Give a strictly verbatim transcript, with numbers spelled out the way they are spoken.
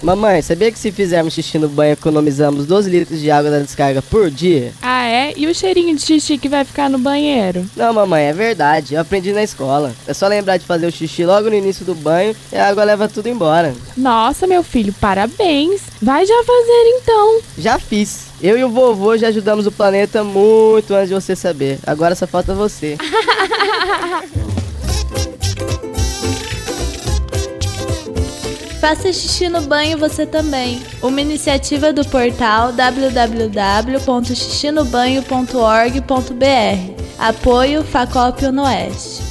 Mamãe, sabia que se fizermos xixi no banho economizamos doze litros de água da descarga por dia? Ah, é? E o cheirinho de xixi que vai ficar no banheiro? Não, mamãe, é verdade. Eu aprendi na escola. É só lembrar de fazer o xixi logo no início do banho e a água leva tudo embora. Nossa, meu filho, parabéns. Vai já fazer então. Já fiz. Eu e o vovô já ajudamos o planeta muito antes de você saber. Agora só falta você. Faça xixi no banho você também. Uma iniciativa do portal w w w ponto xixi no banho ponto org ponto b r. Apoio Facop Oeste.